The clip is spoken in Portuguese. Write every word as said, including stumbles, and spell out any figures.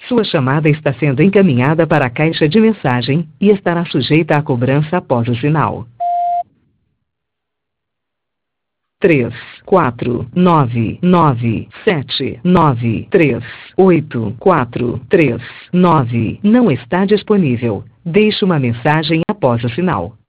Sua chamada está sendo encaminhada para a caixa de mensagem e estará sujeita à cobrança após o sinal. três, quatro, nove, nove, sete, nove, três, oito, quatro, três, nove não está disponível. Deixe uma mensagem após o sinal.